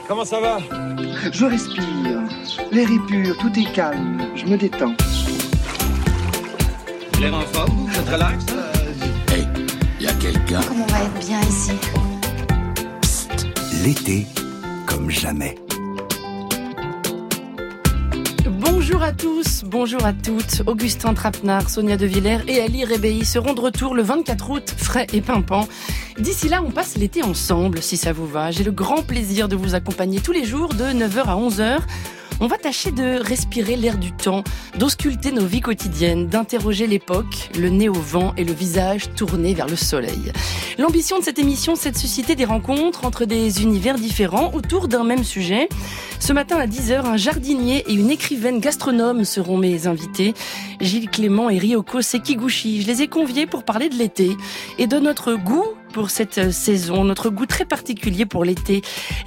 comment ça va? Je respire, l'air est pur, tout est calme, je me détends. L'air en forme, ça te relaxe? Hey, y a quelqu'un? Comme on va être bien ici. Psst, l'été, comme jamais. Bonjour à tous, bonjour à toutes. Augustin Trapenard, Sonia De Villers et Ali Rébéi seront de retour le 24 août, frais et pimpant. D'ici là, on passe l'été ensemble, si ça vous va. J'ai le grand plaisir de vous accompagner tous les jours de 9h à 11h. On va tâcher de respirer l'air du temps, d'ausculter nos vies quotidiennes, d'interroger l'époque, le nez au vent et le visage tourné vers le soleil. L'ambition de cette émission, c'est de susciter des rencontres entre des univers différents autour d'un même sujet. Ce matin à 10h, un jardinier et une écrivaine gastronome seront mes invités. Gilles Clément et Ryoko Sekiguchi. Je les ai conviés pour parler de l'été et de notre goût pour cette saison, notre goût très particulier pour l'été.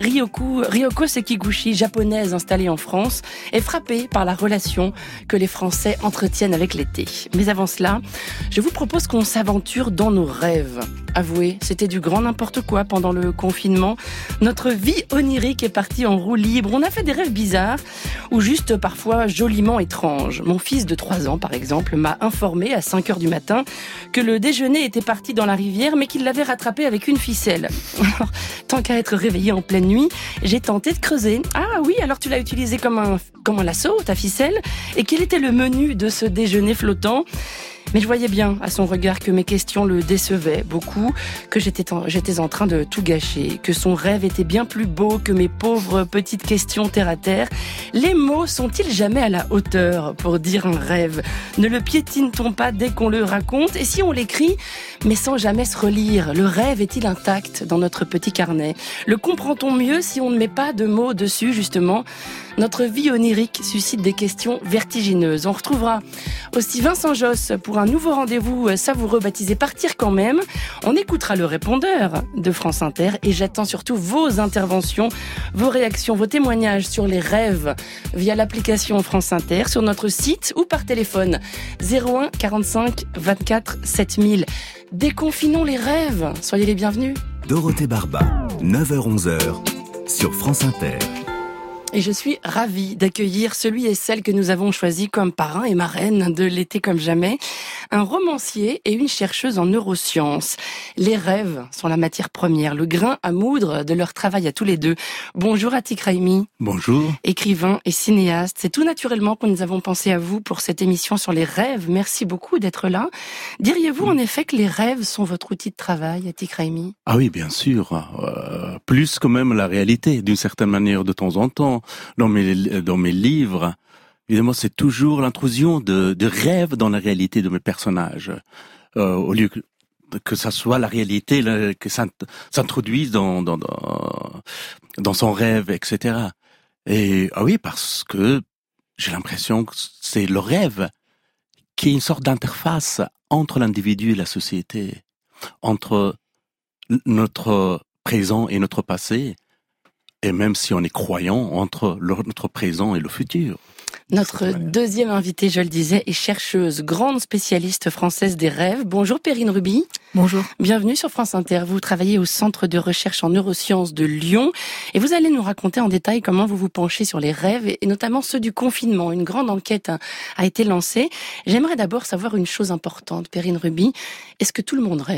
Ryoko Sekiguchi, japonaise installée en France, est frappée par la relation que les Français entretiennent avec l'été. Mais avant cela, je vous propose qu'on s'aventure dans nos rêves. Avouez, c'était du grand n'importe quoi pendant le confinement. Notre vie onirique est partie en roue libre. On a fait des rêves bizarres ou juste parfois joliment étranges. Mon fils de 3 ans, par exemple, m'a informé à 5h du matin que le déjeuner était parti dans la rivière mais qu'il l'avait rattrapé avec une ficelle. Alors, tant qu'à être réveillé en pleine nuit, j'ai tenté de creuser. Ah oui, alors tu l'as utilisé comme un lasso, ta ficelle? Et quel était le menu de ce déjeuner flottant? Mais je voyais bien à son regard que mes questions le décevaient beaucoup, que j'étais en train de tout gâcher, que son rêve était bien plus beau que mes pauvres petites questions terre à terre. Les mots sont-ils jamais à la hauteur pour dire un rêve? Ne le piétine-t-on pas dès qu'on le raconte? Et si on l'écrit, mais sans jamais se relire, le rêve est-il intact dans notre petit carnet? Le comprend-on mieux si on ne met pas de mots dessus, justement? Notre vie onirique suscite des questions vertigineuses. On retrouvera aussi Vincent Josse pour un nouveau rendez-vous savoureux baptisé Partir quand même. On écoutera le répondeur de France Inter et j'attends surtout vos interventions, vos réactions, vos témoignages sur les rêves via l'application France Inter, sur notre site ou par téléphone 01 45 24 7000. Déconfinons les rêves. Soyez les bienvenus. Dorothée Barba, 9h-11h, sur France Inter. Et je suis ravie d'accueillir celui et celle que nous avons choisi comme parrain et marraine de l'été comme jamais, un romancier et une chercheuse en neurosciences. Les rêves sont la matière première, le grain à moudre de leur travail à tous les deux. Bonjour Atik Raimi. Bonjour. Écrivain et cinéaste. C'est tout naturellement que nous avons pensé à vous pour cette émission sur les rêves. Merci beaucoup d'être là. Diriez-vous en effet que les rêves sont votre outil de travail, Atik Raimi? Ah oui, bien sûr. Plus que même la réalité, d'une certaine manière, de temps en temps. Dans mes livres, évidemment, c'est toujours l'intrusion de rêves dans la réalité de mes personnages. Au lieu que ça soit la réalité que ça s'introduise dans son rêve, etc. Et ah oui, parce que j'ai l'impression que c'est le rêve qui est une sorte d'interface entre l'individu et la société, entre notre présent et notre passé. Et même si on est croyant, entre notre présent et le futur. Notre deuxième invitée, je le disais, est chercheuse, grande spécialiste française des rêves. Bonjour Perrine Ruby. Bonjour. Bienvenue sur France Inter. Vous travaillez au Centre de recherche en neurosciences de Lyon et vous allez nous raconter en détail comment vous vous penchez sur les rêves et notamment ceux du confinement. Une grande enquête a été lancée. J'aimerais d'abord savoir une chose importante, Perrine Ruby. Est-ce que tout le monde rêve ?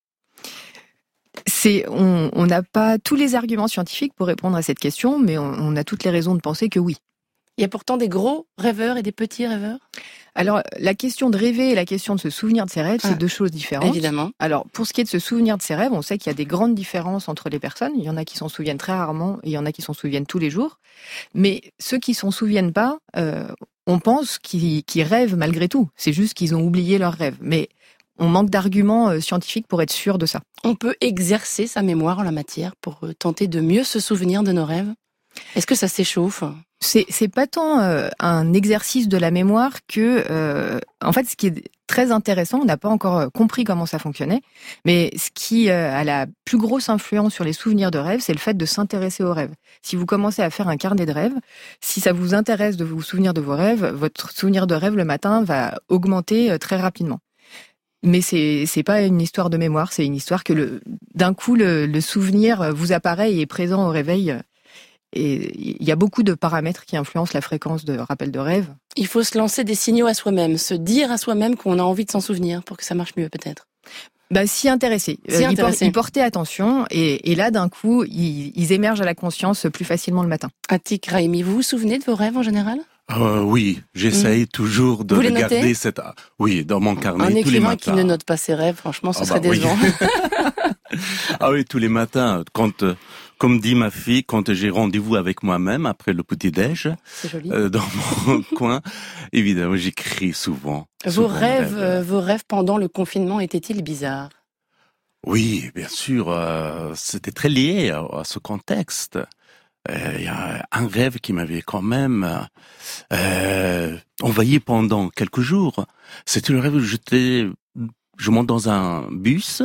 On n'a pas tous les arguments scientifiques pour répondre à cette question, mais on a toutes les raisons de penser que oui. Il y a pourtant des gros rêveurs et des petits rêveurs ? Alors, la question de rêver et la question de se souvenir de ses rêves, c'est deux choses différentes. Évidemment. Alors, pour ce qui est de se souvenir de ses rêves, on sait qu'il y a des grandes différences entre les personnes. Il y en a qui s'en souviennent très rarement, et il y en a qui s'en souviennent tous les jours. Mais ceux qui s'en souviennent pas, on pense qu'ils rêvent malgré tout. C'est juste qu'ils ont oublié leurs rêves. Mais on manque d'arguments scientifiques pour être sûr de ça. On peut exercer sa mémoire en la matière pour tenter de mieux se souvenir de nos rêves ? Est-ce que ça s'échauffe ? C'est pas tant un exercice de la mémoire que, en fait, ce qui est très intéressant, on n'a pas encore compris comment ça fonctionnait, mais ce qui a la plus grosse influence sur les souvenirs de rêve, c'est le fait de s'intéresser aux rêves. Si vous commencez à faire un carnet de rêves, si ça vous intéresse de vous souvenir de vos rêves, votre souvenir de rêve le matin va augmenter très rapidement. Mais c'est pas une histoire de mémoire, c'est une histoire que d'un coup le souvenir vous apparaît et est présent au réveil. Et il y a beaucoup de paramètres qui influencent la fréquence de rappel de rêve. Il faut se lancer des signaux à soi-même, se dire à soi-même qu'on a envie de s'en souvenir pour que ça marche mieux peut-être. S'y intéresser. Y porter attention et là, d'un coup, ils émergent à la conscience plus facilement le matin. Atik Rahimi, vous vous souvenez de vos rêves en général ? Oui, j'essaye toujours de garder cette... Oui, dans mon carnet, tous les matins. Un écrivain qui ne note pas ses rêves, franchement, ce serait décevant. Oui, tous les matins, comme dit ma fille, quand j'ai rendez-vous avec moi-même après le petit-déj, dans mon coin, évidemment, j'écris souvent. Vos rêves pendant le confinement étaient-ils bizarres ? Oui, bien sûr, c'était très lié à ce contexte. Il y a un rêve qui m'avait quand même envahi pendant quelques jours. C'était le rêve où je monte dans un bus.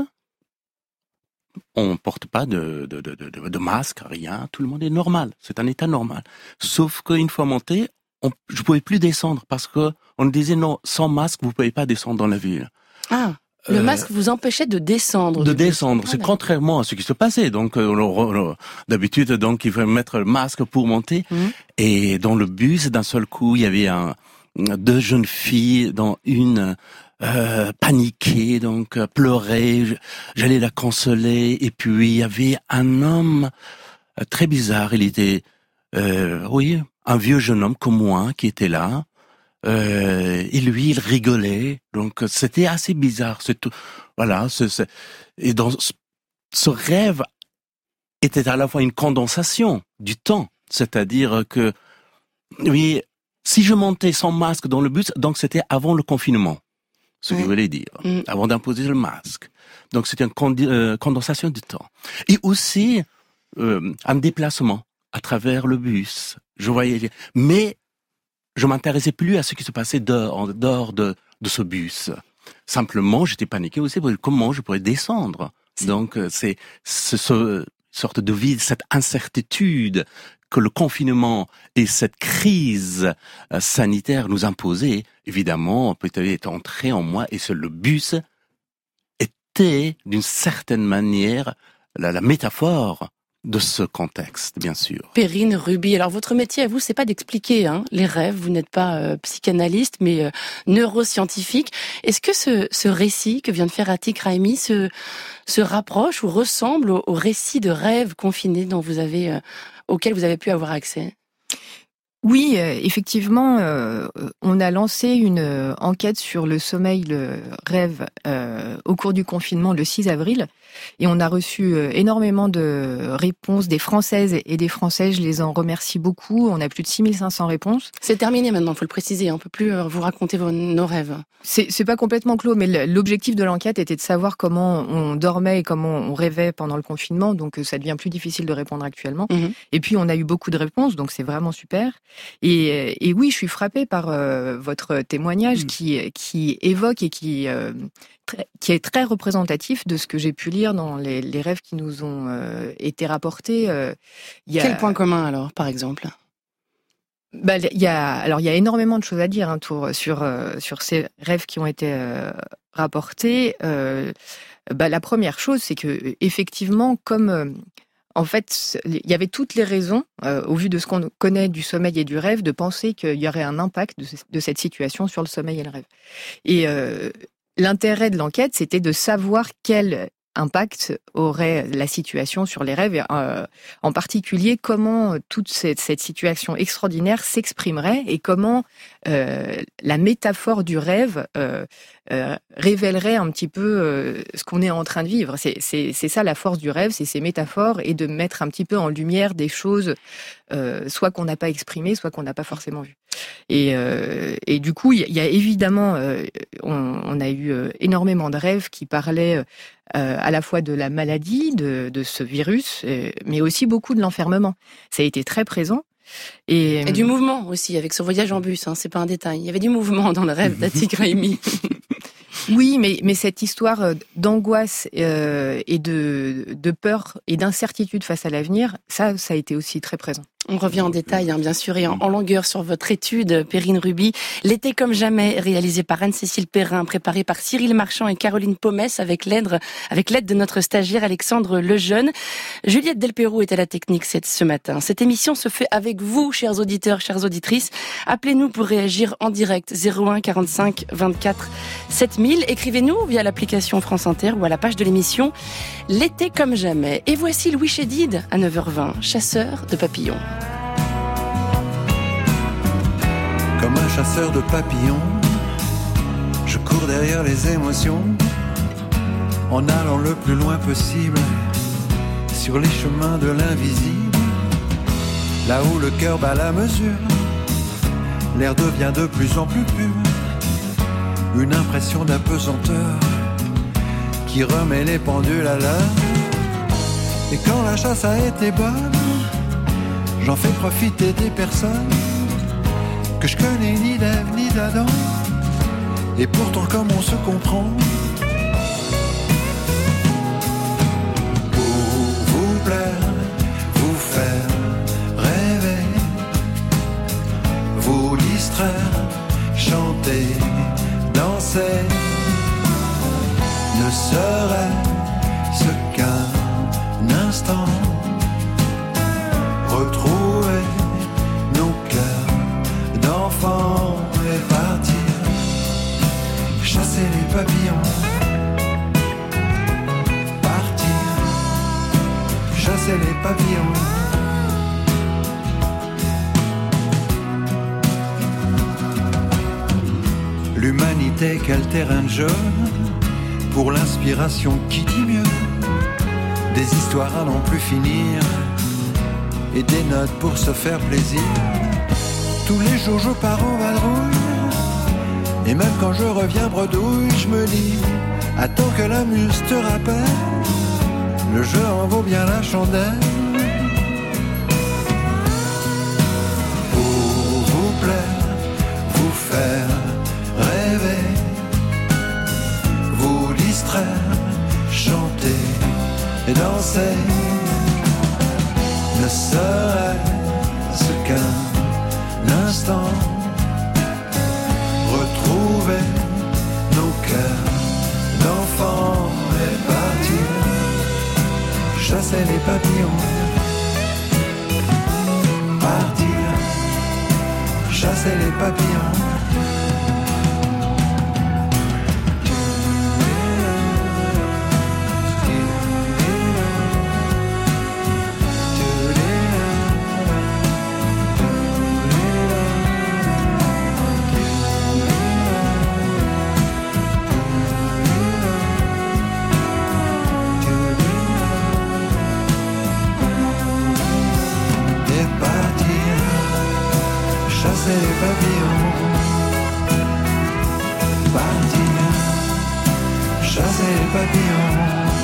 On porte pas de masque, rien. Tout le monde est normal. C'est un état normal. Sauf qu'une fois monté, je pouvais plus descendre parce que on disait non, sans masque, vous pouvez pas descendre dans la ville. Ah. Le masque vous empêchait de descendre. C'est contrairement à ce qui se passait. Donc, d'habitude, donc, il fallait mettre le masque pour monter. Et dans le bus, d'un seul coup, il y avait deux jeunes filles, dont une paniquée, donc pleurait. J'allais la consoler. Et puis, il y avait un homme très bizarre. Il était, un vieux jeune homme comme moi qui était là. Et lui, il rigolait. Donc, c'était assez bizarre. C'est tout. Voilà. Et dans ce rêve était à la fois une condensation du temps. C'est-à-dire que, oui, si je montais sans masque dans le bus, donc c'était avant le confinement. Ce que je voulais dire. Avant d'imposer le masque. Donc, c'était une condensation du temps. Et aussi, un déplacement à travers le bus. Je voyais, mais je m'intéressais plus à ce qui se passait dehors de ce bus. Simplement, j'étais paniqué aussi pour comment je pourrais descendre. Donc, c'est ce sorte de vide, cette incertitude que le confinement et cette crise sanitaire nous imposaient. Évidemment, peut-être est entré en moi et le bus était, d'une certaine manière, la métaphore de ce contexte, bien sûr. Perrine Ruby, alors votre métier à vous, c'est pas d'expliquer les rêves, vous n'êtes pas psychanalyste, mais neuroscientifique. Est-ce que ce récit que vient de faire Atik Rahimi se rapproche ou ressemble au récit de rêves confinés auquel vous avez pu avoir accès ? Oui, effectivement, on a lancé une enquête sur le sommeil, le rêve, au cours du confinement le 6 avril. Et on a reçu énormément de réponses des Françaises et des Français. Je les en remercie beaucoup. On a plus de 6500 réponses. C'est terminé maintenant, il faut le préciser. On ne peut plus vous raconter nos rêves. C'est pas complètement clos, mais l'objectif de l'enquête était de savoir comment on dormait et comment on rêvait pendant le confinement. Donc ça devient plus difficile de répondre actuellement. Et puis on a eu beaucoup de réponses, donc c'est vraiment super. Et oui, je suis frappée par votre témoignage qui évoque et qui est très représentatif de ce que j'ai pu lire dans les rêves qui nous ont été rapportés. Quel point commun alors, par exemple ? Il y a énormément de choses à dire sur ces rêves qui ont été rapportés. La première chose, c'est que effectivement, comme en fait, il y avait toutes les raisons, au vu de ce qu'on connaît du sommeil et du rêve, de penser qu'il y aurait un impact de cette situation sur le sommeil et le rêve. Et l'intérêt de l'enquête, c'était de savoir quel impact aurait la situation sur les rêves, et en particulier comment toute cette situation extraordinaire s'exprimerait et comment la métaphore du rêve révélerait un petit peu ce qu'on est en train de vivre. C'est ça la force du rêve, c'est ces métaphores et de mettre un petit peu en lumière des choses soit qu'on n'a pas exprimées, soit qu'on n'a pas forcément vues. Et du coup, il y a évidemment, on a eu énormément de rêves qui parlaient à la fois de la maladie, de ce virus, mais aussi beaucoup de l'enfermement. Ça a été très présent. Et du mouvement aussi, avec ce voyage en bus, c'est pas un détail. Il y avait du mouvement dans le rêve d'Atik Rahimi. Oui, mais cette histoire d'angoisse et de peur et d'incertitude face à l'avenir, ça a été aussi très présent. On revient en détail, bien sûr, et en longueur sur votre étude, Perrine Ruby. L'été comme jamais, réalisé par Anne-Cécile Perrin, préparé par Cyril Marchand et Caroline Pomès avec l'aide de notre stagiaire Alexandre Lejeune. Juliette Delperroux est à la technique ce matin. Cette émission se fait avec vous, chers auditeurs, chères auditrices. Appelez-nous pour réagir en direct 01 45 24 7000. Écrivez-nous via l'application France Inter ou à la page de l'émission L'été comme jamais. Et voici Louis Chédid à 9h20, chasseur de papillons. Comme un chasseur de papillons, je cours derrière les émotions, en allant le plus loin possible, sur les chemins de l'invisible. Là où le cœur bat la mesure, l'air devient de plus en plus pur, une impression d'apesanteur qui remet les pendules à l'heure. Et quand la chasse a été bonne, j'en fais profiter des personnes que je connais ni d'Ève ni d'Adam. Et pourtant comme on se comprend, pour vous plaire, vous faire rêver, vous distraire, chanter, danser, ne serait-ce qu'un instant, retrouver nos cœurs d'enfants et partir chasser les papillons, partir chasser les papillons. L'humanité, quel terrain de jeu pour l'inspiration qui dit mieux, des histoires à n'en plus finir et des notes pour se faire plaisir. Tous les jours je pars en vadrouille, et même quand je reviens bredouille, je me dis, attends que la muse te rappelle, le jeu en vaut bien la chandelle. Pour vous plaire, vous faire rêver, vous distraire, chanter et danser, ne serait-ce qu'un instant, retrouver nos cœurs d'enfants et partir chasser les papillons, partir chasser les papillons. Chasser les papillons, partir, chasser les papillons,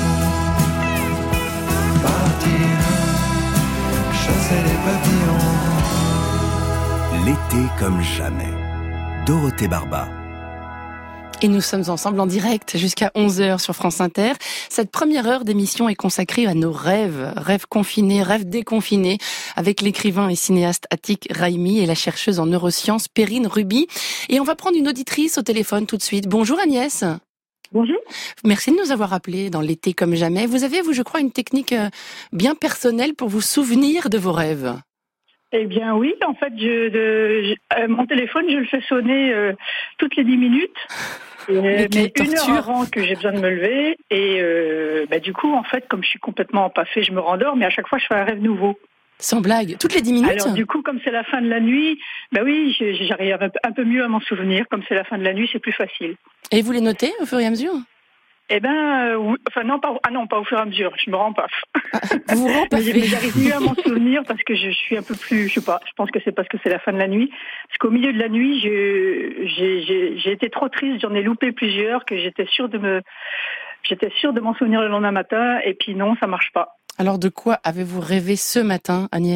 partir, chasser les papillons. L'été comme jamais. Dorothée Barba. Et nous sommes ensemble en direct jusqu'à 11h sur France Inter. Cette première heure d'émission est consacrée à nos rêves. Rêves confinés, rêves déconfinés, avec l'écrivain et cinéaste Atiq Rahimi et la chercheuse en neurosciences Perrine Ruby. Et on va prendre une auditrice au téléphone tout de suite. Bonjour Agnès. Bonjour. Merci de nous avoir appelés dans l'été comme jamais. Vous avez, je crois, une technique bien personnelle pour vous souvenir de vos rêves. Eh bien oui, en fait, mon téléphone, je le fais sonner toutes les 10 minutes. Mais une heure avant que j'ai besoin de me lever. Et du coup, en fait, comme je suis complètement empaffée, je me rendors, mais à chaque fois, je fais un rêve nouveau. Sans blague, toutes les 10 minutes. Alors du coup, comme c'est la fin de la nuit, oui, j'arrive un peu mieux à m'en souvenir. Comme c'est la fin de la nuit, c'est plus facile. Et vous les notez au fur et à mesure ? Eh ben, oui. Enfin non, pas au fur et à mesure. Je me rempaffe. Vous vous rempaffez. Mais j'arrive mieux à m'en souvenir parce que je suis un peu plus, je sais pas. Je pense que c'est parce que c'est la fin de la nuit. Parce qu'au milieu de la nuit, j'ai été trop triste. J'en ai loupé plusieurs que j'étais sûre de m'en souvenir le lendemain matin. Et puis non, ça marche pas. Alors de quoi avez-vous rêvé ce matin, Agnès ?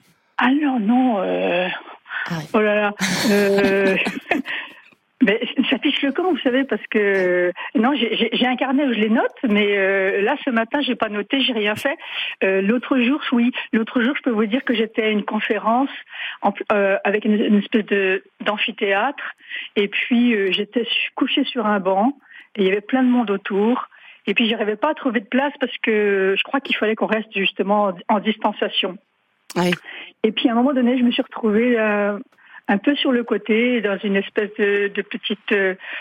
Alors non. Oh là là. Mais fiche le camp, vous savez, parce que non, j'ai un carnet où je les note, mais là ce matin j'ai pas noté, j'ai rien fait. L'autre jour, je peux vous dire que j'étais à une conférence avec une espèce d'amphithéâtre, et puis j'étais couchée sur un banc, et il y avait plein de monde autour. Et puis j'arrivais pas à trouver de place parce que je crois qu'il fallait qu'on reste justement en distanciation. Oui. Et puis à un moment donné, je me suis retrouvée un peu sur le côté, dans une espèce de petite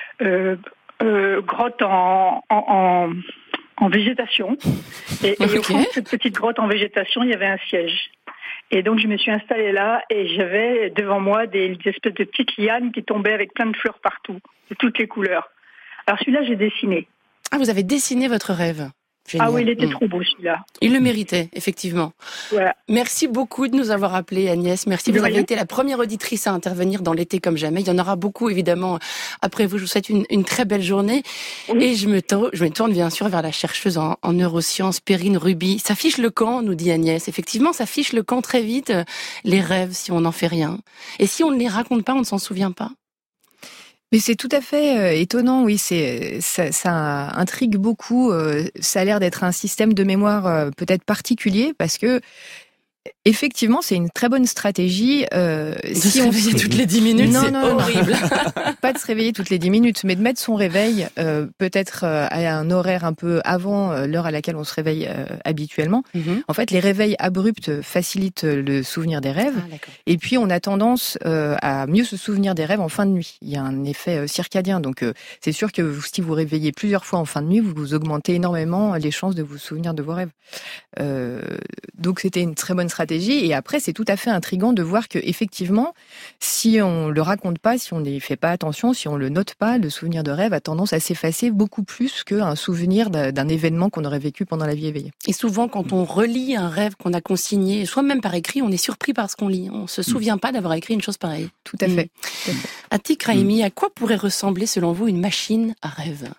grotte en végétation. Et au fond de cette petite grotte en végétation, il y avait un siège. Et donc je me suis installée là et j'avais devant moi des espèces de petites lianes qui tombaient avec plein de fleurs partout, de toutes les couleurs. Alors celui-là, j'ai dessiné. Ah, vous avez dessiné votre rêve. Génial. Ah oui, il était trop beau celui-là. Il le méritait, effectivement. Voilà. Merci beaucoup de nous avoir appelés, Agnès. Merci, vous avez été la première auditrice à intervenir dans l'été comme jamais. Il y en aura beaucoup, évidemment, après vous. Je vous souhaite une très belle journée. Oui. Et je me tourne bien sûr vers la chercheuse en neurosciences, Perrine Ruby. Ça fiche le camp, nous dit Agnès. Effectivement, ça fiche le camp très vite, les rêves, si on n'en fait rien. Et si on ne les raconte pas, on ne s'en souvient pas. Mais c'est tout à fait étonnant, oui. Ça intrigue beaucoup. Ça a l'air d'être un système de mémoire peut-être particulier parce que effectivement, c'est une très bonne stratégie. Si on se réveille toutes les 10 minutes, c'est horrible. Pas de se réveiller toutes les 10 minutes, mais de mettre son réveil peut-être à un horaire un peu avant l'heure à laquelle on se réveille habituellement. Mm-hmm. En fait, les réveils abrupts facilitent le souvenir des rêves. Et puis, on a tendance à mieux se souvenir des rêves en fin de nuit. Il y a un effet circadien. Donc, c'est sûr que si vous réveillez plusieurs fois en fin de nuit, vous augmentez énormément les chances de vous souvenir de vos rêves. Donc, c'était une très bonne stratégie. Et après, c'est tout à fait intriguant de voir que effectivement, si on le raconte pas, si on n'y fait pas attention, si on le note pas, le souvenir de rêve a tendance à s'effacer beaucoup plus qu'un souvenir d'un événement qu'on aurait vécu pendant la vie éveillée. Et souvent, quand on relit un rêve qu'on a consigné, soit même par écrit, on est surpris par ce qu'on lit. On se souvient pas d'avoir écrit une chose pareille. Tout à fait. Atik Rahimi, à quoi pourrait ressembler selon vous une machine à rêve?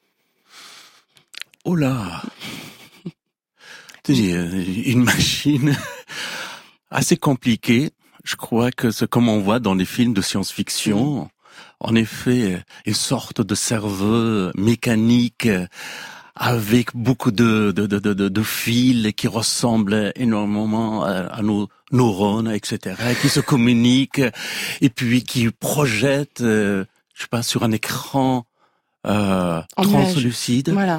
Oh là! Une machine assez compliquée. Je crois que c'est comme on voit dans les films de science-fiction. En effet, une sorte de cerveau mécanique avec beaucoup de fils qui ressemblent énormément à nos neurones, etc., qui se communiquent et puis qui projettent, je sais pas, sur un écran translucide. Voilà.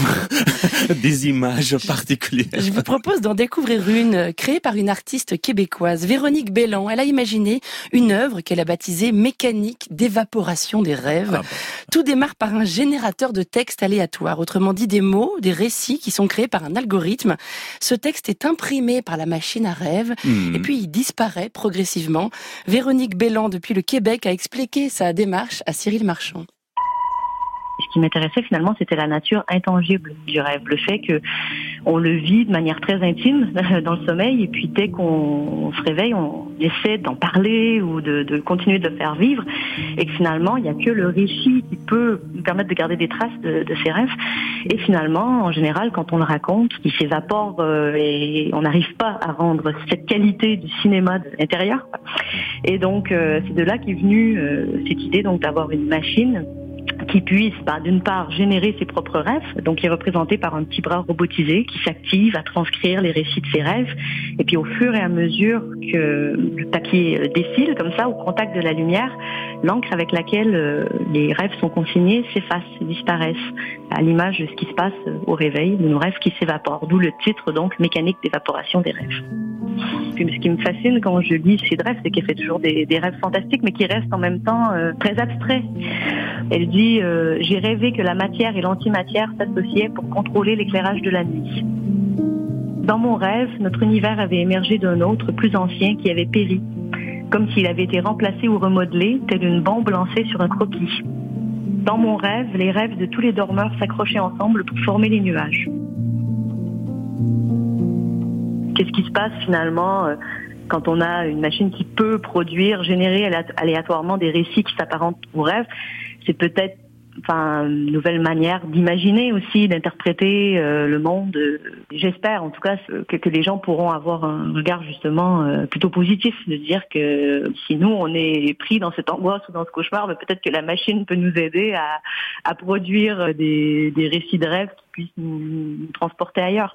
Des images particulières. Je vous propose d'en découvrir une, créée par une artiste québécoise, Véronique Belland. Elle a imaginé une œuvre qu'elle a baptisée Mécanique d'évaporation des rêves. Tout démarre par un générateur de textes aléatoires, autrement dit des mots, des récits qui sont créés par un algorithme. Ce texte est imprimé par la machine à rêve et puis il disparaît progressivement. Véronique Belland, depuis le Québec, a expliqué sa démarche à Cyril Marchand. Ce qui m'intéressait finalement, c'était la nature intangible du rêve, le fait que on le vit de manière très intime dans le sommeil, et puis dès qu'on se réveille, on essaie d'en parler ou de continuer de le faire vivre, et que finalement, il n'y a que le récit qui peut nous permettre de garder des traces de ces rêves. Et finalement, en général, quand on le raconte, il s'évapore et on n'arrive pas à rendre cette qualité du cinéma de l'intérieur. Et donc, c'est de là qu'est venue cette idée donc d'avoir une machine qui puisse, d'une part, générer ses propres rêves, donc qui est représenté par un petit bras robotisé qui s'active à transcrire les récits de ses rêves. Et puis au fur et à mesure que le papier défile, comme ça, au contact de la lumière, l'encre avec laquelle les rêves sont consignés s'efface, disparaissent, à l'image de ce qui se passe au réveil, de nos rêves qui s'évaporent. D'où le titre, donc, Mécanique d'évaporation des rêves. Ce qui me fascine quand je lis ces rêves, c'est qu'elle fait toujours des rêves fantastiques, mais qui restent en même temps très abstraits. Elle dit « J'ai rêvé que la matière et l'antimatière s'associaient pour contrôler l'éclairage de la nuit. Dans mon rêve, notre univers avait émergé d'un autre, plus ancien, qui avait péri, comme s'il avait été remplacé ou remodelé, telle une bombe lancée sur un croquis. Dans mon rêve, les rêves de tous les dormeurs s'accrochaient ensemble pour former les nuages. » Qu'est-ce qui se passe finalement quand on a une machine qui peut produire, générer aléatoirement des récits qui s'apparentent aux rêves? C'est peut-être nouvelle manière d'imaginer aussi, d'interpréter le monde. J'espère en tout cas que les gens pourront avoir un regard justement plutôt positif, de dire que si nous on est pris dans cette angoisse ou dans ce cauchemar, mais peut-être que la machine peut nous aider à produire des récits de rêve qui puissent nous transporter ailleurs.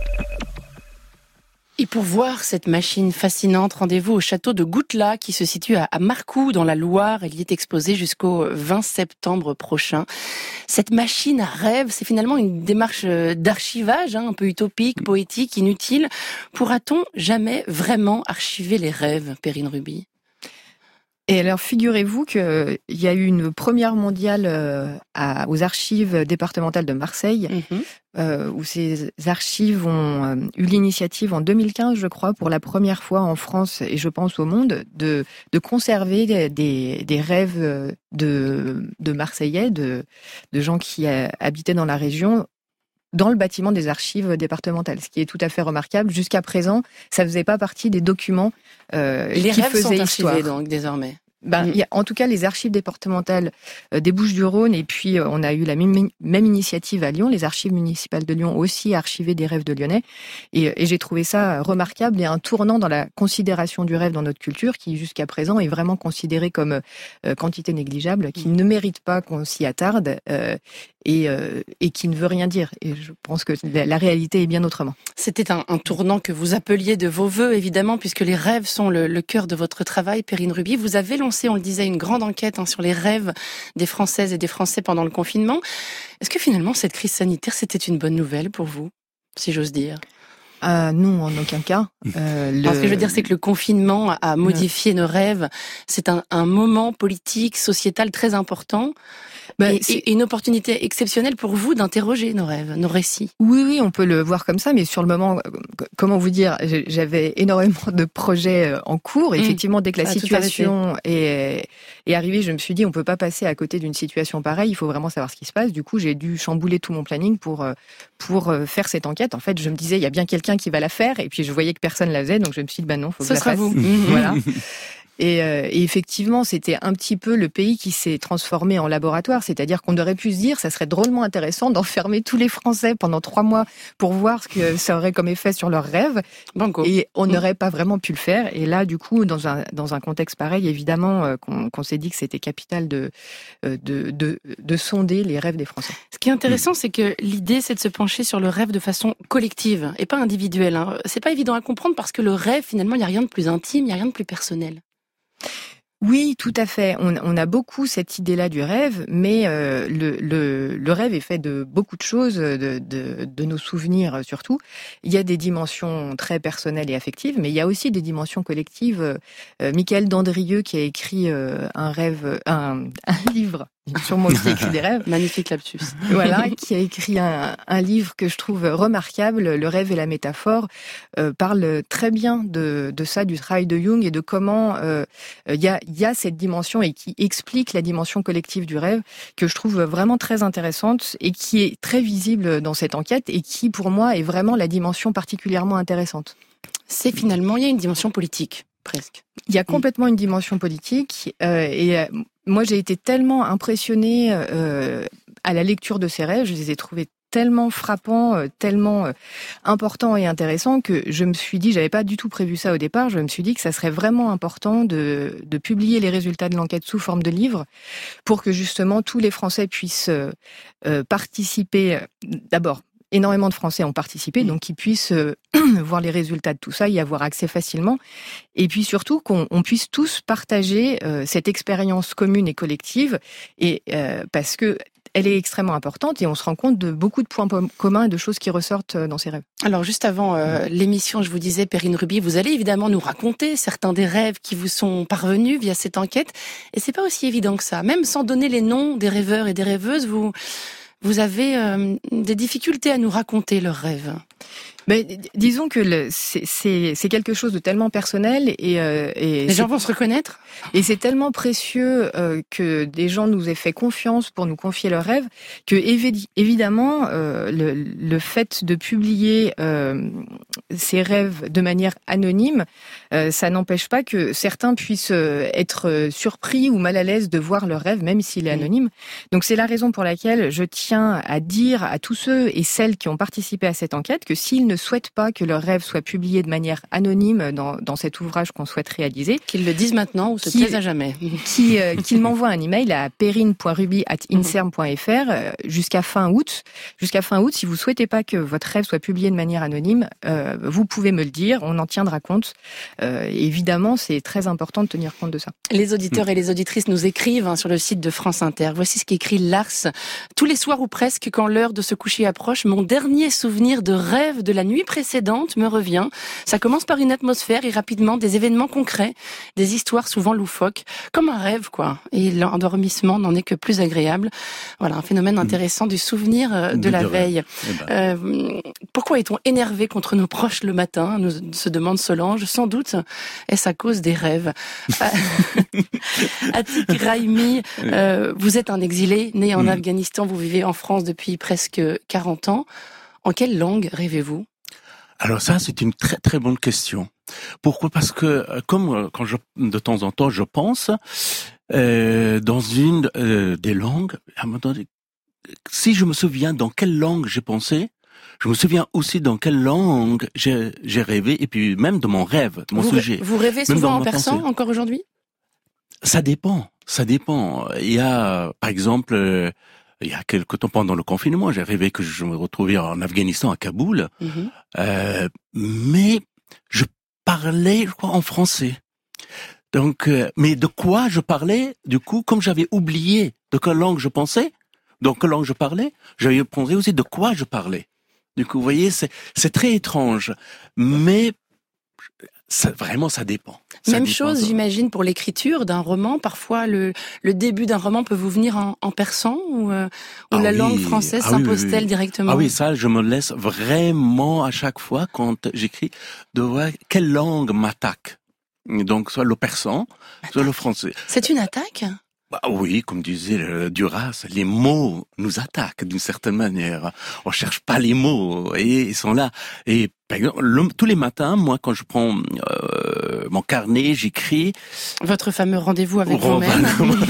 Et pour voir cette machine fascinante, rendez-vous au château de Goutelat qui se situe à Marcoux dans la Loire. Elle y est exposée jusqu'au 20 septembre prochain. Cette machine à rêve, c'est finalement une démarche d'archivage, un peu utopique, poétique, inutile. Pourra-t-on jamais vraiment archiver les rêves, Perrine Ruby ? Et alors, figurez-vous qu'il y a eu une première mondiale aux archives départementales de Marseille, où ces archives ont eu l'initiative en 2015, je crois, pour la première fois en France et je pense au monde, de conserver des rêves de Marseillais, de gens qui habitaient dans la région, dans le bâtiment des archives départementales, ce qui est tout à fait remarquable. Jusqu'à présent, ça faisait pas partie des documents les qui rêves faisaient sont histoire. archivés donc désormais. Il y a, en tout cas, les archives départementales des Bouches-du-Rhône, et puis on a eu la même initiative à Lyon. Les archives municipales de Lyon ont aussi archivé des rêves de Lyonnais. Et j'ai trouvé ça remarquable et un tournant dans la considération du rêve dans notre culture, qui jusqu'à présent est vraiment considérée comme quantité négligeable, qui ne mérite pas qu'on s'y attarde et qui ne veut rien dire. Et je pense que la réalité est bien autrement. C'était un tournant que vous appeliez de vos vœux, évidemment, puisque les rêves sont le cœur de votre travail, Perrine Ruby. Vous avez lancé, on le disait, une grande enquête sur les rêves des Françaises et des Français pendant le confinement. Est-ce que finalement, cette crise sanitaire, c'était une bonne nouvelle pour vous, si j'ose dire ? Non, en aucun cas. Ce que je veux dire, c'est que le confinement a modifié nos rêves. C'est un moment politique, sociétal très important. Et une opportunité exceptionnelle pour vous d'interroger nos rêves, nos récits. Oui, on peut le voir comme ça, mais sur le moment, comment vous dire, j'avais énormément de projets en cours. Et effectivement, dès que la situation est arrivée, je me suis dit, on peut pas passer à côté d'une situation pareille, il faut vraiment savoir ce qui se passe. Du coup, j'ai dû chambouler tout mon planning pour faire cette enquête. En fait, je me disais, il y a bien quelqu'un qui va la faire, et puis je voyais que personne la faisait, donc je me suis dit, non, faut que je la fasse. Ce sera vous. Voilà. Et effectivement, c'était un petit peu le pays qui s'est transformé en laboratoire, c'est-à-dire qu'on aurait pu se dire, ça serait drôlement intéressant d'enfermer tous les Français pendant 3 mois pour voir ce que ça aurait comme effet sur leurs rêves. Banco. Et on n'aurait pas vraiment pu le faire. Et là, du coup, dans un contexte pareil, évidemment, qu'on s'est dit que c'était capital de sonder les rêves des Français. Ce qui est intéressant, c'est que l'idée, c'est de se pencher sur le rêve de façon collective et pas individuelle. C'est pas évident à comprendre parce que le rêve, finalement, il n'y a rien de plus intime, il n'y a rien de plus personnel. Oui, tout à fait. On a beaucoup cette idée-là du rêve, mais le rêve est fait de beaucoup de choses, de nos souvenirs surtout. Il y a des dimensions très personnelles et affectives, mais il y a aussi des dimensions collectives. Michael Dandrieux, qui a écrit un livre, sûrement aussi écrit des rêves. Magnifique lapsus. Voilà, qui a écrit un livre que je trouve remarquable, Le rêve et la métaphore, parle très bien de ça, du travail de Jung et de comment il y a cette dimension et qui explique la dimension collective du rêve que je trouve vraiment très intéressante et qui est très visible dans cette enquête et qui, pour moi, est vraiment la dimension particulièrement intéressante. C'est finalement, il y a une dimension politique, presque. Il y a complètement une dimension politique moi, j'ai été tellement impressionnée à la lecture de ces rêves, je les ai trouvés tellement frappants, tellement importants et intéressants que je me suis dit, j'avais pas du tout prévu ça au départ, je me suis dit que ça serait vraiment important de publier les résultats de l'enquête sous forme de livre pour que justement tous les Français puissent participer. D'abord, énormément de Français ont participé, donc qu'ils puissent voir les résultats de tout ça, y avoir accès facilement. Et puis surtout qu'on puisse tous partager cette expérience commune et collective, et parce que elle est extrêmement importante et on se rend compte de beaucoup de points communs et de choses qui ressortent dans ces rêves. Alors juste avant l'émission, je vous disais, Perrine Ruby, vous allez évidemment nous raconter certains des rêves qui vous sont parvenus via cette enquête. Et c'est pas aussi évident que ça. Même sans donner les noms des rêveurs et des rêveuses, vous avez des difficultés à nous raconter leurs rêves. Mais disons que c'est quelque chose de tellement personnel et les gens vont se reconnaître. Et c'est tellement précieux que des gens nous aient fait confiance pour nous confier leurs rêves que évidemment le fait de publier ces rêves de manière anonyme, ça n'empêche pas que certains puissent être surpris ou mal à l'aise de voir leur rêve, même s'il est anonyme. Donc c'est la raison pour laquelle je tiens à dire à tous ceux et celles qui ont participé à cette enquête que s'ils ne souhaitent pas que leur rêve soit publié de manière anonyme dans cet ouvrage qu'on souhaite réaliser, qu'ils le disent maintenant ou se taisent à jamais. Qu'ils m'envoient un email à perrine.ruby@inserm.fr jusqu'à fin août. Jusqu'à fin août, si vous souhaitez pas que votre rêve soit publié de manière anonyme, vous pouvez me le dire, on en tiendra compte. Évidemment, c'est très important de tenir compte de ça. Les auditeurs et les auditrices nous écrivent sur le site de France Inter. Voici ce qu'écrit Lars. Tous les soirs ou presque, quand l'heure de se coucher approche, mon dernier souvenir de rêve de la nuit précédente me revient. Ça commence par une atmosphère et rapidement des événements concrets, des histoires souvent loufoques, comme un rêve, quoi. Et l'endormissement n'en est que plus agréable. Voilà, un phénomène intéressant du souvenir de la veille. Pourquoi est-on énervé contre nos proches le matin, nous se demande Solange. Sans doute, est-ce à cause des rêves. Atik Raimi, vous êtes un exilé, né en Afghanistan, vous vivez en France depuis presque 40 ans. En quelle langue rêvez-vous ? Alors ça, c'est une très très bonne question. Pourquoi ? Parce que comme quand de temps en temps je pense dans une des langues, à un moment donné, si je me souviens dans quelle langue j'ai pensé, je me souviens aussi dans quelle langue j'ai rêvé, et puis même de mon rêve, de mon sujet. Vous rêvez souvent en persan encore aujourd'hui ? Ça dépend. Il y a, par exemple, il y a quelque temps pendant le confinement, j'ai rêvé que je me retrouvais en Afghanistan, à Kaboul, mais je parlais, je crois, en français. Donc, mais de quoi je parlais, du coup, comme j'avais oublié de quelle langue je pensais, donc quelle langue je parlais, j'avais appris aussi de quoi je parlais. Du coup, vous voyez, c'est très étrange, mais vraiment, ça dépend. Même chose, j'imagine, pour l'écriture d'un roman. Parfois, le début d'un roman peut vous venir en persan ou la langue française s'impose-t-elle directement ? Ah oui, ça, je me laisse vraiment à chaque fois quand j'écris de voir quelle langue m'attaque. Donc, soit le persan, soit le français. C'est une attaque ? Oui, comme disait Duras, les mots nous attaquent d'une certaine manière. On cherche pas les mots et ils sont là. Et par exemple, tous les matins, moi, quand je prends mon carnet, j'écris. Votre fameux rendez-vous avec vous-même.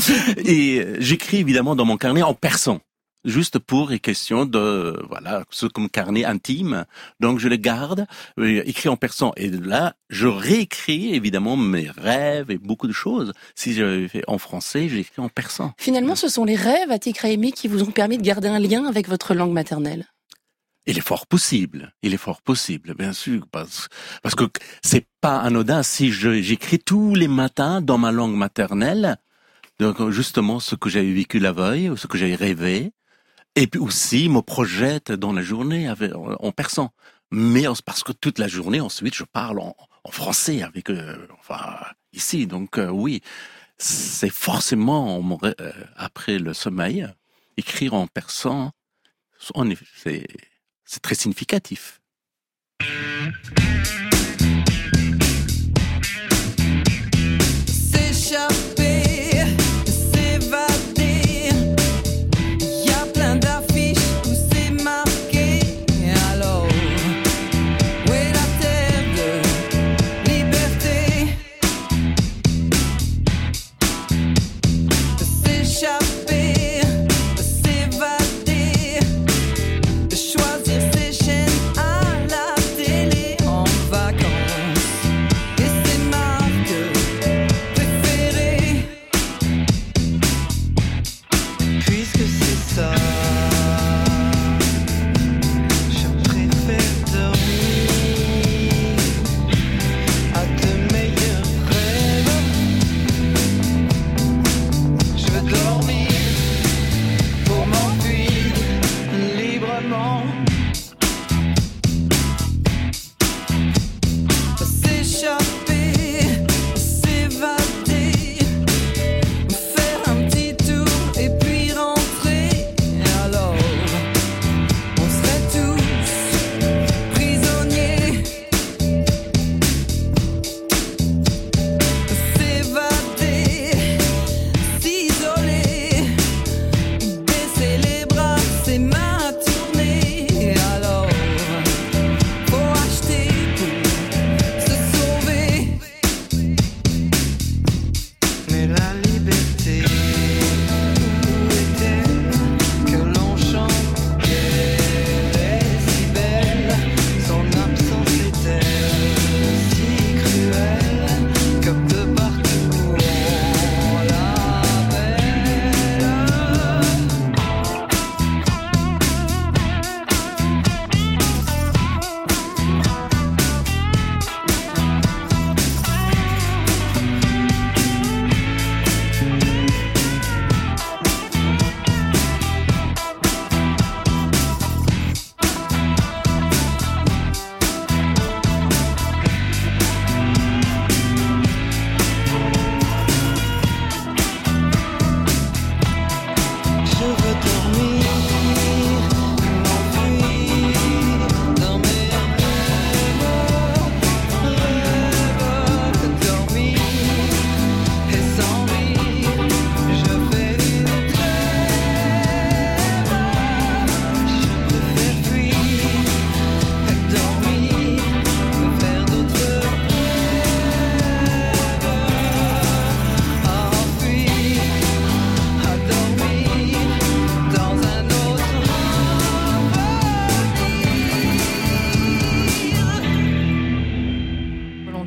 Et j'écris évidemment dans mon carnet en persan. Juste pour les questions de, c'est comme carnet intime. Donc, je le garde, écrit en persan. Et là, je réécris, évidemment, mes rêves et beaucoup de choses. Si j'avais fait en français, j'écris en persan. Finalement, ce sont les rêves, Atik Raimi, qui vous ont permis de garder un lien avec votre langue maternelle. Il est fort possible, bien sûr, parce que c'est pas anodin si j'écris tous les matins dans ma langue maternelle, donc justement ce que j'avais vécu la veille, ou ce que j'avais rêvé, et puis aussi me projette dans la journée en persan. Mais parce que toute la journée, ensuite, je parle en français avec, ici. Donc oui, c'est forcément après le sommeil, écrire en persan. En effet, c'est très significatif. Choisir ses chaînes à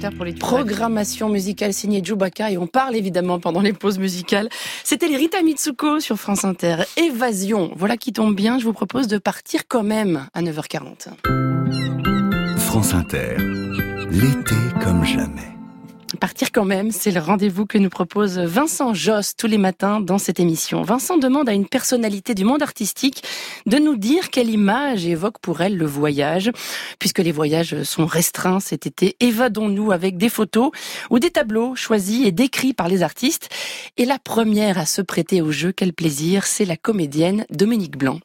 faire pour les programmations musicales signées Chewbacca, et on parle évidemment pendant les pauses musicales. C'était les Rita Mitsuko sur France Inter. Évasion, voilà qui tombe bien, je vous propose de partir quand même à 9h40. France Inter, l'été comme jamais. Partir quand même, c'est le rendez-vous que nous propose Vincent Josse tous les matins dans cette émission. Vincent demande à une personnalité du monde artistique de nous dire quelle image évoque pour elle le voyage. Puisque les voyages sont restreints cet été, évadons-nous avec des photos ou des tableaux choisis et décrits par les artistes. Et la première à se prêter au jeu, quel plaisir, c'est la comédienne Dominique Blanc.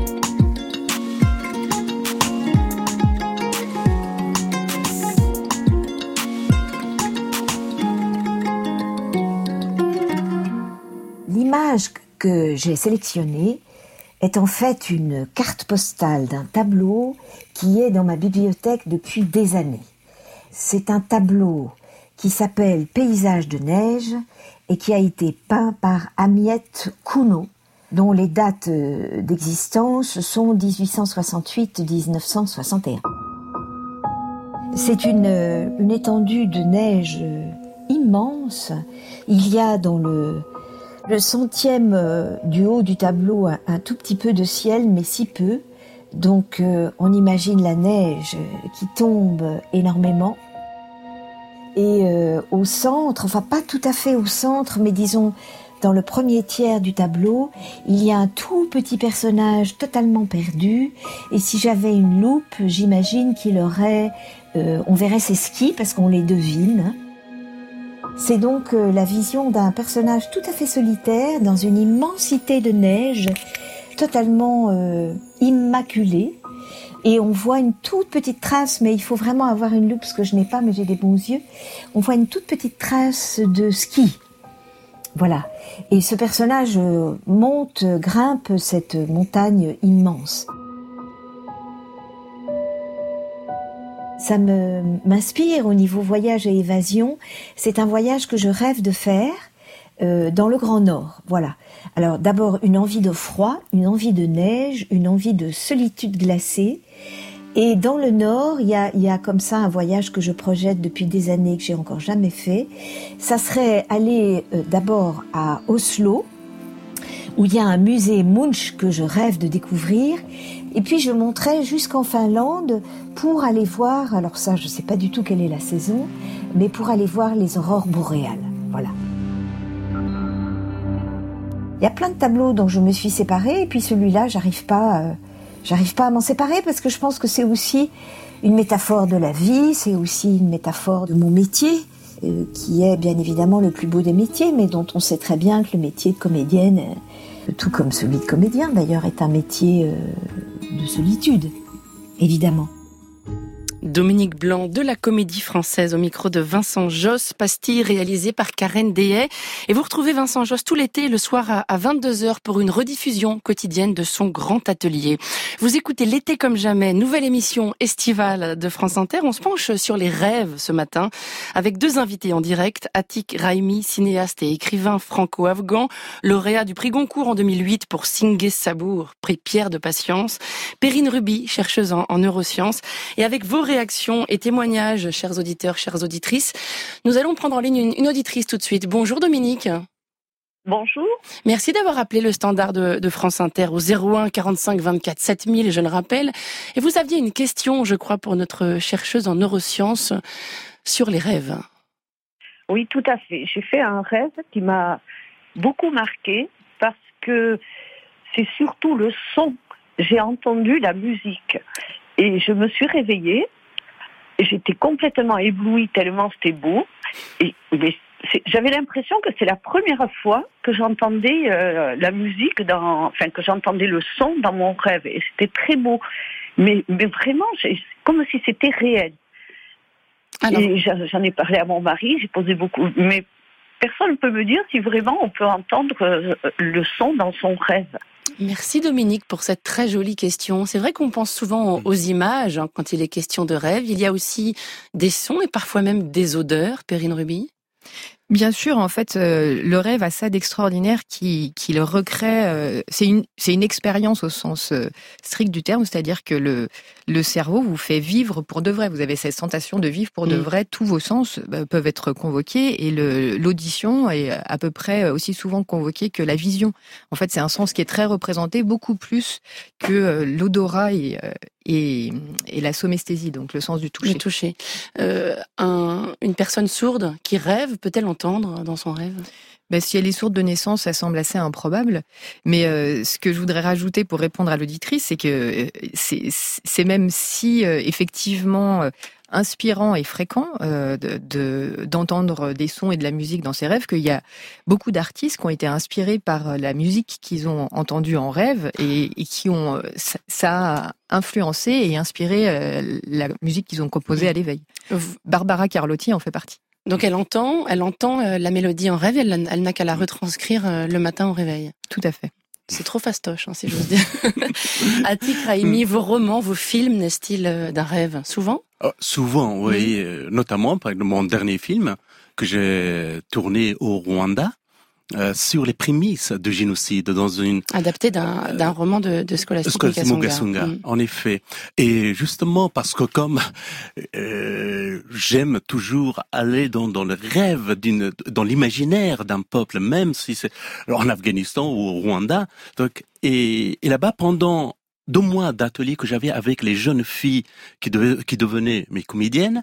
L'image que j'ai sélectionnée est en fait une carte postale d'un tableau qui est dans ma bibliothèque depuis des années. C'est un tableau qui s'appelle Paysage de neige et qui a été peint par Amiette Cuno, dont les dates d'existence sont 1868-1961. C'est une étendue de neige immense. Il y a dans le centième du haut du tableau un tout petit peu de ciel, mais si peu. Donc on imagine la neige qui tombe énormément. Et au centre, enfin pas tout à fait au centre, mais disons dans le premier tiers du tableau, il y a un tout petit personnage totalement perdu. Et si j'avais une loupe, j'imagine qu'il aurait... on verrait ses skis parce qu'on les devine. C'est donc la vision d'un personnage tout à fait solitaire dans une immensité de neige, totalement immaculée. Et on voit une toute petite trace, mais il faut vraiment avoir une loupe, parce que je n'ai pas, mais j'ai des bons yeux. On voit une toute petite trace de ski. Voilà. Et ce personnage grimpe cette montagne immense. Ça m'inspire au niveau voyage et évasion. C'est un voyage que je rêve de faire dans le Grand Nord. Voilà. Alors d'abord une envie de froid, une envie de neige, une envie de solitude glacée. Et dans le Nord, il y a comme ça un voyage que je projette depuis des années, que j'ai encore jamais fait. Ça serait aller d'abord à Oslo, où il y a un musée Munch que je rêve de découvrir. Et puis je monterai jusqu'en Finlande pour aller voir, alors ça je ne sais pas du tout quelle est la saison, mais pour aller voir les aurores boréales. Voilà. Il y a plein de tableaux dont je me suis séparée, et puis celui-là, j'arrive pas à m'en séparer, parce que je pense que c'est aussi une métaphore de la vie, c'est aussi une métaphore de mon métier, qui est bien évidemment le plus beau des métiers, mais dont on sait très bien que le métier de comédienne, tout comme celui de comédien d'ailleurs, est un métier de solitude, évidemment. Dominique Blanc de la Comédie Française au micro de Vincent Josse, pastille réalisée par Karen Dehay. Et vous retrouvez Vincent Josse tout l'été, le soir à 22h pour une rediffusion quotidienne de son grand atelier. Vous écoutez L'été comme jamais, nouvelle émission estivale de France Inter. On se penche sur les rêves ce matin avec deux invités en direct. Atik Rahimi, cinéaste et écrivain franco-afghan, lauréat du prix Goncourt en 2008 pour Singé Sabour, prix Pierre de Patience. Perrine Ruby, chercheuse en neurosciences. Et avec vos réactions et témoignages, chers auditeurs, chères auditrices. Nous allons prendre en ligne une auditrice tout de suite. Bonjour Dominique. Bonjour. Merci d'avoir appelé le standard de France Inter au 01 45 24 7000, je le rappelle. Et vous aviez une question, je crois, pour notre chercheuse en neurosciences sur les rêves. Oui, tout à fait. J'ai fait un rêve qui m'a beaucoup marqué parce que c'est surtout le son. J'ai entendu la musique et je me suis réveillée. J'étais complètement éblouie tellement c'était beau. J'avais l'impression que c'est la première fois que j'entendais la musique, que j'entendais le son dans mon rêve. Et c'était très beau. Mais vraiment, comme si c'était réel. Alors... Et j'en ai parlé à mon mari, j'ai posé beaucoup... Mais personne ne peut me dire si vraiment on peut entendre le son dans son rêve. Merci Dominique pour cette très jolie question. C'est vrai qu'on pense souvent aux images quand il est question de rêve. Il y a aussi des sons et parfois même des odeurs, Perrine Ruby. Bien sûr, en fait, le rêve a ça d'extraordinaire qui le recrée. C'est une expérience au sens strict du terme, c'est-à-dire que le cerveau vous fait vivre pour de vrai. Vous avez cette sensation de vivre pour de vrai. Tous vos sens peuvent être convoqués et l'audition est à peu près aussi souvent convoquée que la vision. En fait, c'est un sens qui est très représenté, beaucoup plus que l'odorat et la somesthésie, donc le sens du toucher. Le toucher. Une personne sourde qui rêve, peut-elle entendre dans son rêve ? Si elle est sourde de naissance, ça semble assez improbable. Mais ce que je voudrais rajouter pour répondre à l'auditrice, c'est que c'est même si effectivement inspirant et fréquent d'entendre des sons et de la musique dans ses rêves, qu'il y a beaucoup d'artistes qui ont été inspirés par la musique qu'ils ont entendue en rêve et qui ont ça a influencé et inspiré la musique qu'ils ont composée à l'éveil. Barbara Carlotti en fait partie. Donc elle entend la mélodie en rêve, elle n'a qu'à la retranscrire le matin au réveil. Tout à fait. C'est trop fastoche, si j'ose dire. Atik Rahimi, vos romans, vos films naissent-ils d'un rêve ? Souvent ? Souvent, oui. Notamment, par exemple, mon dernier film que j'ai tourné au Rwanda, sur les prémices du génocide dans une adapté d'un roman de Scholastique Mukasunga. En effet. Et justement parce que comme j'aime toujours aller dans le rêve dans l'imaginaire d'un peuple, même si c'est en Afghanistan ou au Rwanda. Donc et là-bas pendant 2 mois d'atelier que j'avais avec les jeunes filles qui devenaient mes comédiennes.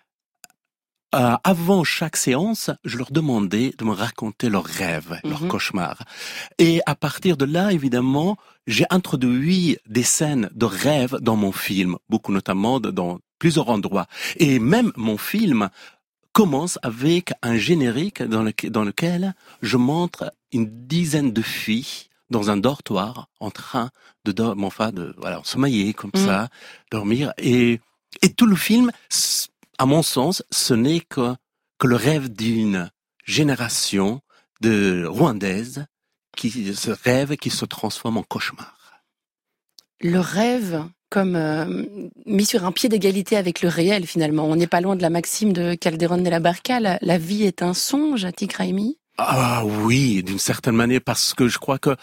Avant chaque séance, je leur demandais de me raconter leurs rêves, leurs cauchemars. Et à partir de là, évidemment, j'ai introduit des scènes de rêves dans mon film, beaucoup notamment dans plusieurs endroits. Et même mon film commence avec un générique dans lequel je montre une dizaine de filles dans un dortoir en train de sommeiller comme ça, dormir. Et tout le film, à mon sens, ce n'est que le rêve d'une génération de Rwandaises qui se transforme en cauchemar. Le rêve comme mis sur un pied d'égalité avec le réel, finalement. On n'est pas loin de la maxime de Calderón de la Barca, la vie est un songe, Atik Rahimi ? Ah oui, d'une certaine manière, parce que je crois que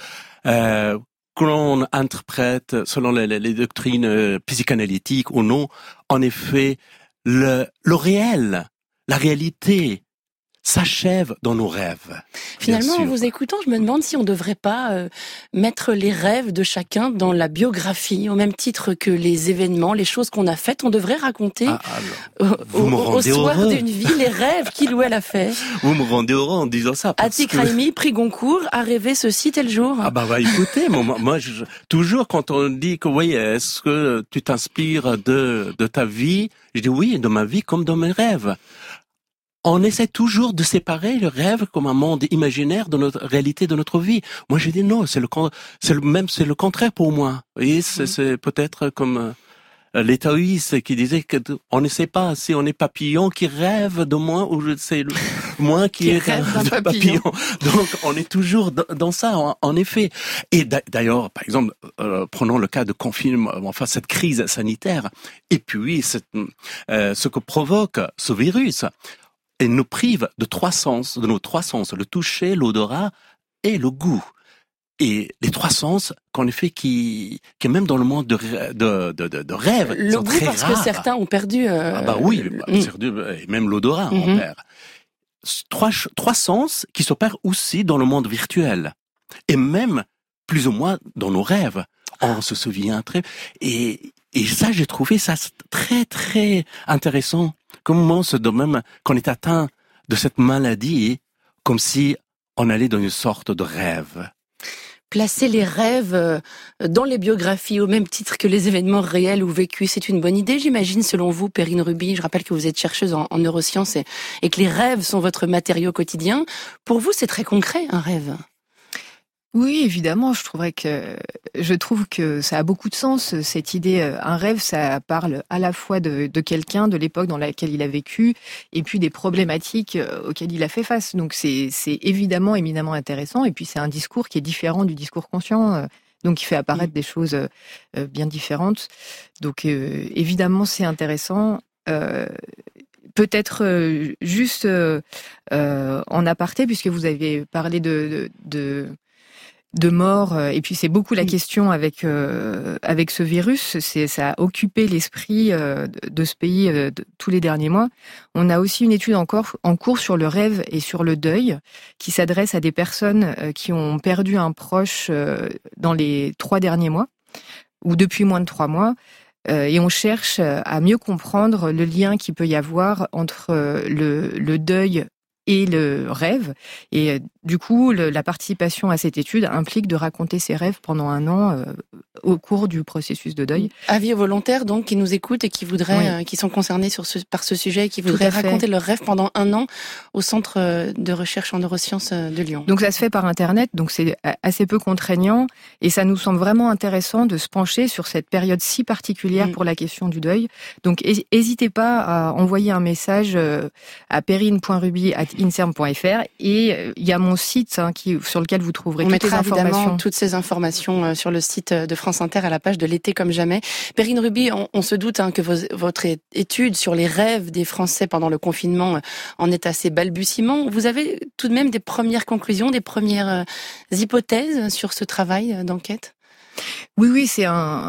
l'on interprète selon les doctrines psychanalytiques ou non, en effet, le réel, la réalité s'achève dans nos rêves. Finalement, en vous écoutant, je me demande si on ne devrait pas mettre les rêves de chacun dans la biographie, au même titre que les événements, les choses qu'on a faites. On devrait raconter au soir d'une vie les rêves qu'il ou elle a fait. Vous me rendez heureux en disant ça. Atik Rahimi, prix Goncourt, a rêvé ceci tel jour. Écoutez, moi toujours quand on dit que oui, est-ce que tu t'inspires de ta vie, je dis oui, de ma vie comme dans mes rêves. On essaie toujours de séparer le rêve comme un monde imaginaire de notre réalité, de notre vie. Moi, j'ai dit non, c'est le contraire pour moi. Vous voyez, c'est peut-être comme les taoïstes qui disaient que on ne sait pas si on est papillon qui rêve de moi ou c'est moi qui rêve de papillon. Donc, on est toujours dans ça, en effet. Et d'ailleurs, par exemple, prenons le cas de confinement, cette crise sanitaire, et puis ce que provoque ce virus. Et nous prive de nos 3 sens, le toucher, l'odorat et le goût. Et les 3 sens, qu'en effet, qui même dans le monde de rêve, le sont goût très parce rares. Que certains ont perdu. Et même l'odorat, on perd. 3 sens qui s'opèrent aussi dans le monde virtuel. Et même, plus ou moins, dans nos rêves. On se souvient très... Et ça, j'ai trouvé ça très, très intéressant. Comment même qu'on est atteint de cette maladie, comme si on allait dans une sorte de rêve. Placer les rêves dans les biographies au même titre que les événements réels ou vécus, c'est une bonne idée, j'imagine, selon vous, Perrine Ruby. Je rappelle que vous êtes chercheuse en neurosciences et que les rêves sont votre matériau quotidien. Pour vous, c'est très concret, un rêve. Oui, évidemment, je trouve que ça a beaucoup de sens, cette idée. Un rêve, ça parle à la fois de quelqu'un, de l'époque dans laquelle il a vécu, et puis des problématiques auxquelles il a fait face. Donc c'est évidemment éminemment intéressant, et puis c'est un discours qui est différent du discours conscient, donc qui fait apparaître des choses bien différentes. Donc évidemment, c'est intéressant. Peut-être juste en aparté, puisque vous avez parlé de mort, et puis c'est beaucoup la question avec ce virus, ça a occupé l'esprit de ce pays tous les derniers mois. On a aussi une étude en cours sur le rêve et sur le deuil, qui s'adresse à des personnes qui ont perdu un proche dans les 3 derniers mois, ou depuis moins de 3 mois. Et on cherche à mieux comprendre le lien qu'il peut y avoir entre le deuil et le rêve. Et du coup, la participation à cette étude implique de raconter ses rêves pendant 1 an au cours du processus de deuil. Avis aux volontaires, donc, qui nous écoutent et qui voudraient, qui sont concernés par ce sujet et qui voudraient raconter leurs rêves pendant 1 an au Centre de recherche en neurosciences de Lyon. Donc ça se fait par Internet, donc c'est assez peu contraignant et ça nous semble vraiment intéressant de se pencher sur cette période si particulière pour la question du deuil. Donc n'hésitez pas à envoyer un message à perrine.ruby@inserm.fr et il y a mon site sur lequel vous trouverez toutes les informations. Évidemment toutes ces informations sur le site de France Inter à la page de l'été comme jamais. Perrine Ruby, on se doute que votre étude sur les rêves des Français pendant le confinement en est assez balbutiement. Vous avez tout de même des premières conclusions, des premières hypothèses sur ce travail d'enquête ? Oui, c'est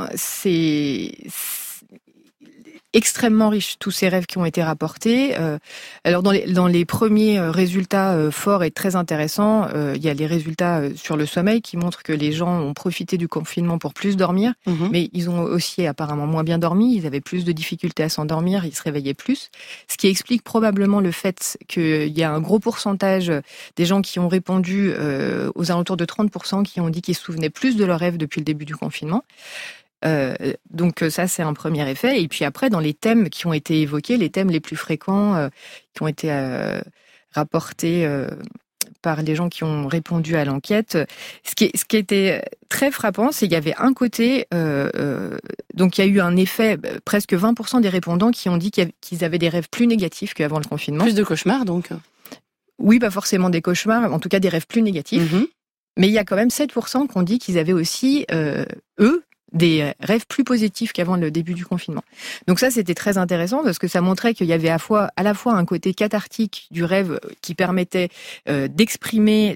extrêmement riche, tous ces rêves qui ont été rapportés. Alors dans les premiers résultats forts et très intéressants, il y a les résultats sur le sommeil qui montrent que les gens ont profité du confinement pour plus dormir, mais ils ont aussi apparemment moins bien dormi, ils avaient plus de difficultés à s'endormir, ils se réveillaient plus, ce qui explique probablement le fait qu'il y a un gros pourcentage des gens qui ont répondu, aux alentours de 30%, qui ont dit qu'ils se souvenaient plus de leurs rêves depuis le début du confinement. Donc ça, c'est un premier effet. Et puis après, dans les thèmes qui ont été évoqués, les thèmes les plus fréquents qui ont été rapportés par les gens qui ont répondu à l'enquête, ce qui était très frappant, c'est qu'il y avait un côté, donc il y a eu un effet, presque 20% des répondants qui ont dit qu'ils avaient des rêves plus négatifs qu'avant le confinement. Plus de cauchemars, donc. Oui, pas forcément des cauchemars, en tout cas des rêves plus négatifs. Mais il y a quand même 7% qui ont dit qu'ils avaient aussi, eux, des rêves plus positifs qu'avant le début du confinement. Donc ça, c'était très intéressant parce que ça montrait qu'il y avait à la fois un côté cathartique du rêve qui permettait d'exprimer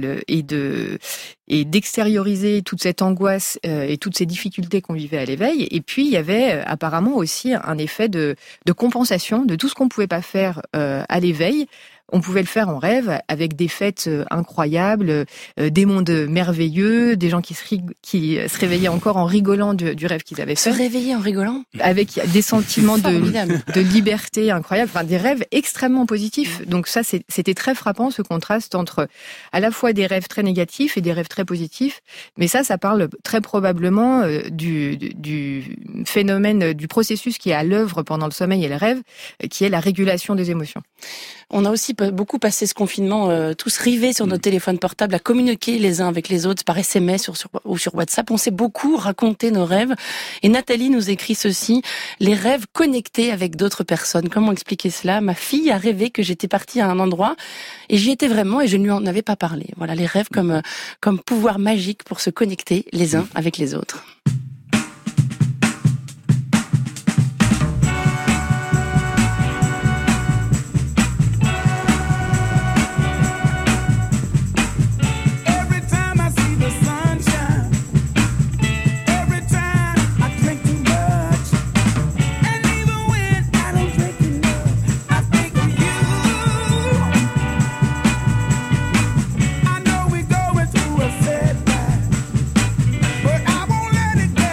et d'extérioriser toute cette angoisse et toutes ces difficultés qu'on vivait à l'éveil. Et puis, il y avait apparemment aussi un effet de compensation de tout ce qu'on pouvait pas faire à l'éveil. On pouvait le faire en rêve avec des fêtes incroyables, des mondes merveilleux, des gens qui se réveillaient encore en rigolant du rêve qu'ils avaient fait. Se réveiller en rigolant ? Avec des sentiments de liberté incroyables, enfin des rêves extrêmement positifs. Donc ça, c'était très frappant, ce contraste entre à la fois des rêves très négatifs et des rêves très positifs. Mais ça parle très probablement du phénomène, du processus qui est à l'œuvre pendant le sommeil et le rêve, qui est la régulation des émotions. On a aussi beaucoup passé ce confinement tous rivés sur nos téléphones portables à communiquer les uns avec les autres par SMS ou sur WhatsApp. On s'est beaucoup raconté nos rêves. Et Nathalie nous écrit ceci: les rêves connectés avec d'autres personnes. Comment expliquer cela ? Ma fille a rêvé que j'étais partie à un endroit et j'y étais vraiment et je ne lui en avais pas parlé. Voilà, les rêves comme pouvoir magique pour se connecter les uns avec les autres. I know we're going through a setback, but I won't let it go.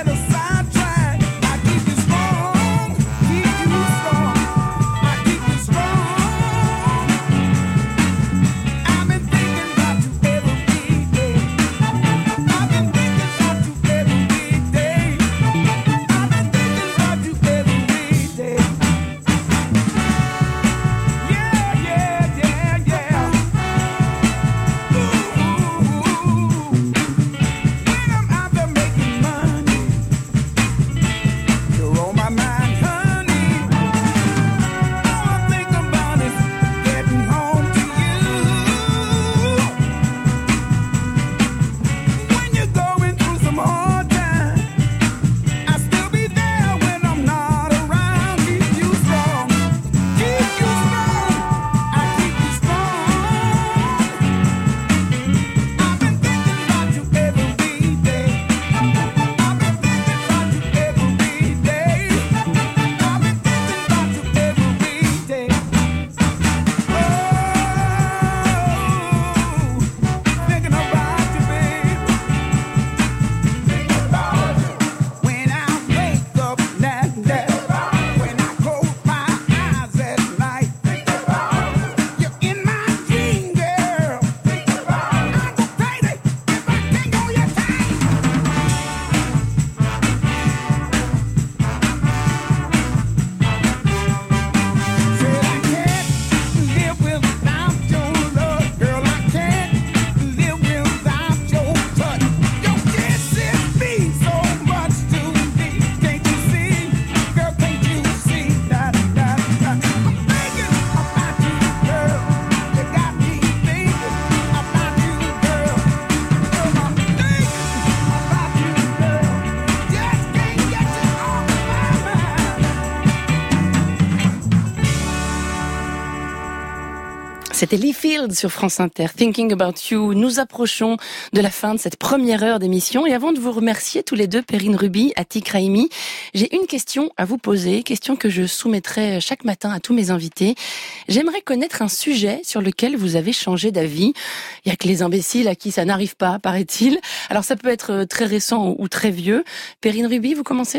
C'était Lee Field sur France Inter, Thinking About You. Nous approchons de la fin de cette première heure d'émission. Et avant de vous remercier tous les deux, Perrine Ruby, Atik Rahimi, j'ai une question à vous poser, question que je soumettrai chaque matin à tous mes invités. J'aimerais connaître un sujet sur lequel vous avez changé d'avis. Il y a que les imbéciles à qui ça n'arrive pas, paraît-il. Alors ça peut être très récent ou très vieux. Perrine Ruby, vous commencez ?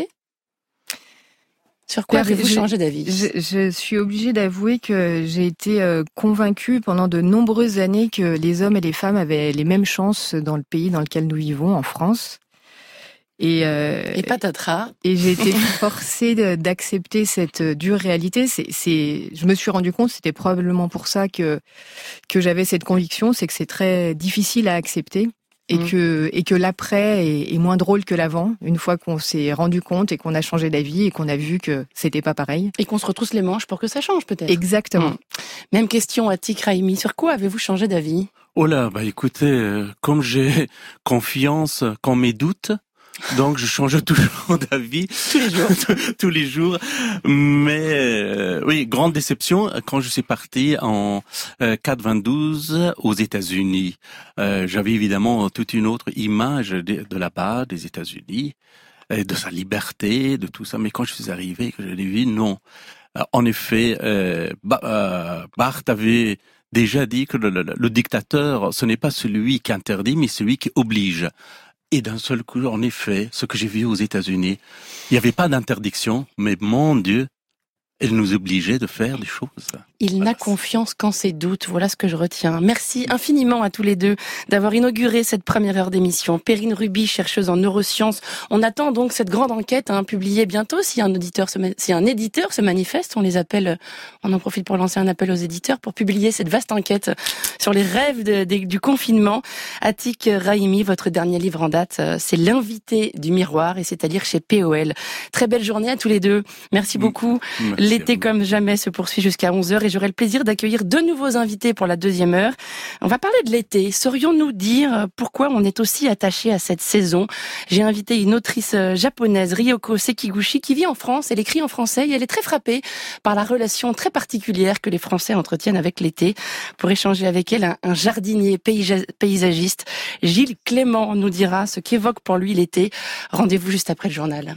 Sur quoi avez-vous changé d'avis ? Je suis obligée d'avouer que j'ai été convaincue pendant de nombreuses années que les hommes et les femmes avaient les mêmes chances dans le pays dans lequel nous vivons, en France. Et patatras. Et j'ai été forcée d'accepter cette dure réalité. Je me suis rendu compte, c'était probablement pour ça que j'avais cette conviction, c'est que c'est très difficile à accepter. Et que l'après est moins drôle que l'avant, une fois qu'on s'est rendu compte et qu'on a changé d'avis et qu'on a vu que c'était pas pareil. Et qu'on se retrousse les manches pour que ça change, peut-être. Exactement. Même question à Atik Rahimi. Sur quoi avez-vous changé d'avis ? Oh là, écoutez, comme j'ai confiance qu'en mes doutes, donc je change toujours d'avis tous les jours. Mais oui, grande déception quand je suis parti en 92 aux États-Unis. J'avais évidemment toute une autre image de là-bas, des États-Unis, de sa liberté, de tout ça. Mais quand je suis arrivé, que je l'ai vu, non. En effet, Barthes avait déjà dit que le dictateur, ce n'est pas celui qui interdit, mais celui qui oblige. Et d'un seul coup, en effet, ce que j'ai vu aux États-Unis, il n'y avait pas d'interdiction, mais mon Dieu, elle nous obligeait de faire des choses. Il n'a confiance qu'en ses doutes, voilà ce que je retiens. Merci infiniment à tous les deux d'avoir inauguré cette première heure d'émission. Perrine Ruby, chercheuse en neurosciences. On attend donc cette grande enquête publiée bientôt. Si un éditeur se manifeste, on les appelle, on en profite pour lancer un appel aux éditeurs pour publier cette vaste enquête sur les rêves du confinement. Atik Rahimi, votre dernier livre en date, c'est L'invité du miroir et c'est à lire chez POL. Très belle journée à tous les deux. Merci beaucoup. Merci. L'été comme jamais se poursuit jusqu'à 11h et j'aurai le plaisir d'accueillir deux nouveaux invités pour la deuxième heure. On va parler de l'été. Saurions-nous dire pourquoi on est aussi attaché à cette saison ? J'ai invité une autrice japonaise, Ryoko Sekiguchi, qui vit en France. Elle écrit en français et elle est très frappée par la relation très particulière que les Français entretiennent avec l'été. Pour échanger avec elle, un jardinier paysagiste, Gilles Clément, nous dira ce qu'évoque pour lui l'été. Rendez-vous juste après le journal.